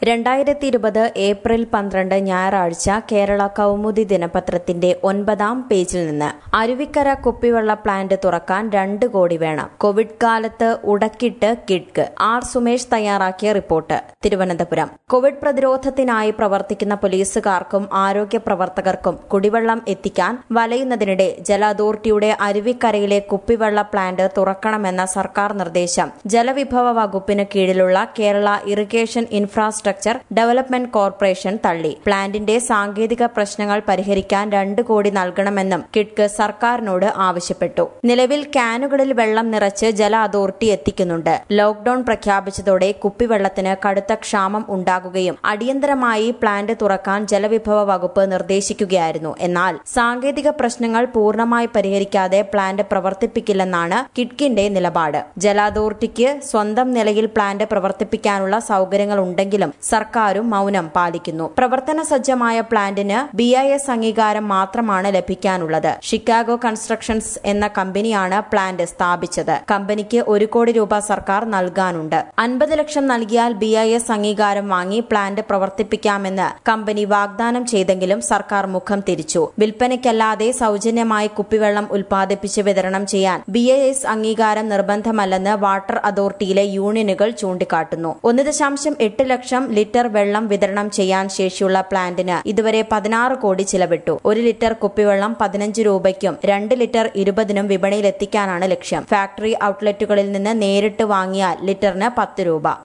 2020 April 12 ഞായറാഴ്ച കേരള കൗമുദി ദിനപത്രത്തിന്റെ 9-ാം പേജിൽ നിന്ന് അരുവിക്കര കുപ്പിവെള്ള പ്ലാന്റ് തുറക്കാൻ 2 കോടി വേണം. കോവിഡ് കാലത്ത് ഉടക്കിട്ട് കിഡ്ക്. ആർ സുമേഷ് തയ്യാറാക്കിയ റിപ്പോർട്ട്. തിരുവനന്തപുരം. കോവിഡ് പ്രതിരോധത്തിനായി പ്രവർത്തിക്കുന്ന പോലീസുകാർക്കും ആരോഗ്യ പ്രവർത്തകർക്കും കുടിവെള്ളം എത്തിക്കാൻ വലയുന്നതിനിടെ ജല അതോറിറ്റിയുടെ അരുവിക്കരയിലെ കുപ്പിവെള്ള പ്ലാന്റ് തുറക്കണമെന്ന സർക്കാർ നിർദ്ദേശം ജലവിഭവ വകുപ്പിന് കീഴിലുള്ള Kerala irrigation infrastructure development corporation തള്ളി. പ്ലാന്റിന്റെ സാങ്കേതിക പ്രശ്നങ്ങൾ പരിഹരിക്കാൻ 2 കോടി നൽകണമെന്നും കിഡ്ക് സർക്കാരിനോട് ആവശ്യപ്പെട്ടു. നിലവിൽ ക്യാനുകളിൽ വെള്ളം നിറച്ച് ജല അതോറിറ്റി എത്തിക്കുന്നുണ്ട്. ലോക്ഡൌൺ പ്രഖ്യാപിച്ചതോടെ കുപ്പിവെള്ളത്തിന് കടുത്ത ക്ഷാമം ഉണ്ടാകുകയും അടിയന്തരമായി പ്ലാന്റ് തുറക്കാൻ ജലവിഭവ വകുപ്പ് നിർദ്ദേശിക്കുകയായിരുന്നു. എന്നാൽ സാങ്കേതിക പ്രശ്നങ്ങൾ പൂർണ്ണമായി പരിഹരിക്കാതെ പ്ലാന്റ് പ്രവർത്തിപ്പിക്കില്ലെന്നാണ് കിഡ്കിന്റെ നിലപാട്. ജല അതോറിറ്റിക്ക് സ്വന്തം നിലയിൽ പ്ലാന്റ് പ്രവർത്തിപ്പിക്കാനുള്ള സൌകര്യങ്ങൾ ഉണ്ടെങ്കിലും സർക്കാരും മൌനം പാലിക്കുന്നു. പ്രവർത്തന സജ്ജമായ പ്ലാന്റിന് BIS അംഗീകാരം മാത്രമാണ് ലഭിക്കാനുള്ളത്. ഷിക്കാഗോ കൺസ്ട്രക്ഷൻസ് എന്ന കമ്പനിയാണ് പ്ലാന്റ് സ്ഥാപിച്ചത്. കമ്പനിക്ക് 1 കോടി രൂപ സർക്കാർ നൽകാനുണ്ട്. 50 ലക്ഷം നൽകിയാൽ BIS അംഗീകാരം വാങ്ങി പ്ലാന്റ് പ്രവർത്തിപ്പിക്കാമെന്ന് കമ്പനി വാഗ്ദാനം ചെയ്തെങ്കിലും സർക്കാർ മുഖം തിരിച്ചു. വിൽപ്പനയ്ക്കല്ലാതെ സൌജന്യമായി കുപ്പിവെള്ളം ഉൽപ്പാദിപ്പിച്ച് വിതരണം ചെയ്യാൻ BIS അംഗീകാരം നിർബന്ധമല്ലെന്ന് വാട്ടർ അതോറിറ്റിയിലെ യൂണിയനുകൾ ചൂണ്ടിക്കാട്ടുന്നു. 1.8 ലക്ഷം ലിറ്റർ വെള്ളം വിതരണം ചെയ്യാൻ ശേഷിയുള്ള പ്ലാന്റിന് ഇതുവരെ 16 കോടി ചിലവിട്ടു. 1 ലിറ്റർ കുപ്പിവെള്ളം 15 രൂപയ്ക്കും 2 ലിറ്റർ 20നും വിപണിയിലെത്തിക്കാനാണ് ലക്ഷ്യം. ഫാക്ടറി ഔട്ട്ലെറ്റുകളിൽ നിന്ന് നേരിട്ട് വാങ്ങിയാൽ ലിറ്ററിന് 10 രൂപ.